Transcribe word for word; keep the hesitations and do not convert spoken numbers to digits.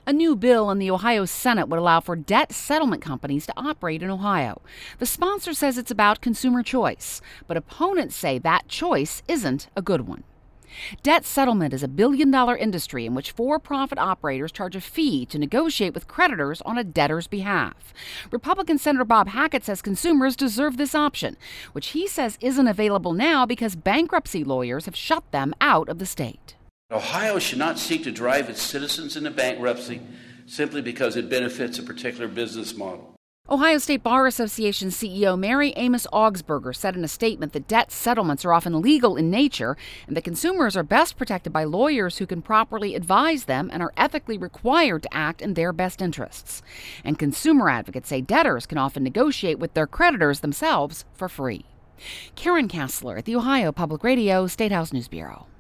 A new bill in the Ohio Senate would allow for debt settlement companies to operate in Ohio. The sponsor says it's about consumer choice, but opponents say that choice isn't a good one. Debt settlement is a billion-dollar industry in which for-profit operators charge a fee to negotiate with creditors on a debtor's behalf. Republican Senator Bob Hackett says consumers deserve this option, which he says isn't available now because bankruptcy lawyers have shut them out of the state. Ohio should not seek to drive its citizens into bankruptcy simply because it benefits a particular business model. Ohio State Bar Association C E O Mary Amos Augsburger said in a statement that debt settlements are often legal in nature and that consumers are best protected by lawyers who can properly advise them and are ethically required to act in their best interests. And consumer advocates say debtors can often negotiate with their creditors themselves for free. Karen Kassler at the Ohio Public Radio State House News Bureau.